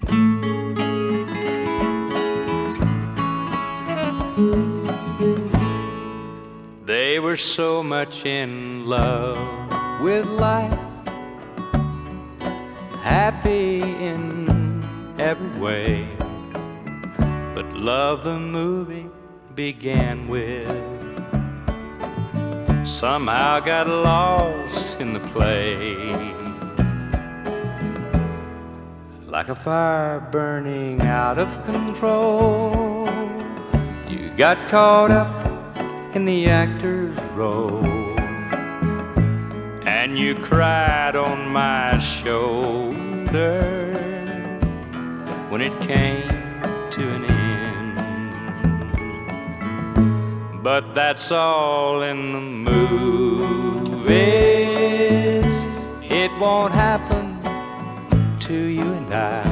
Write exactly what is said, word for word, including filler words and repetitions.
They were so much in love with life, happy in every way. But love the movie began with somehow got lost in the play. Like a fire burning out of control, you got caught up in the actor's role, and you cried on my shoulder when it came to an end. But that's all in the movies. It won't happen to you and I.